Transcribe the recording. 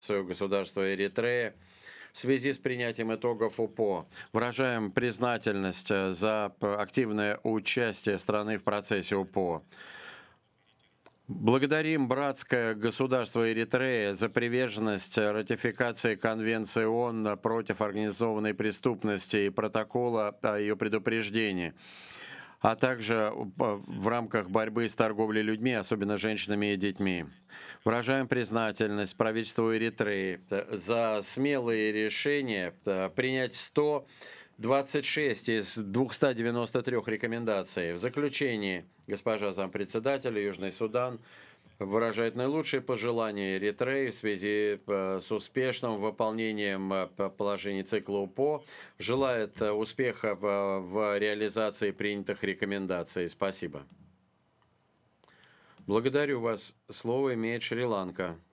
государства Эритрея в связи с принятием итогов УПО. Выражаем признательность за активное участие страны в процессе УПО. Благодарим братское государство Эритрея за приверженность ратификации Конвенции ООН против организованной преступности и протокола о ее предупреждении, а также в рамках борьбы с торговлей людьми, особенно женщинами и детьми. Выражаем признательность правительству Эритреи за смелые решения принять 126 из 293 рекомендаций. В заключении госпожа зампредседателя Южный Судан выражает наилучшие пожелания Эритреи в связи с успешным выполнением положений цикла УПО, желает успеха в реализации принятых рекомендаций. Спасибо. Благодарю вас. Слово имеет Шри-Ланка.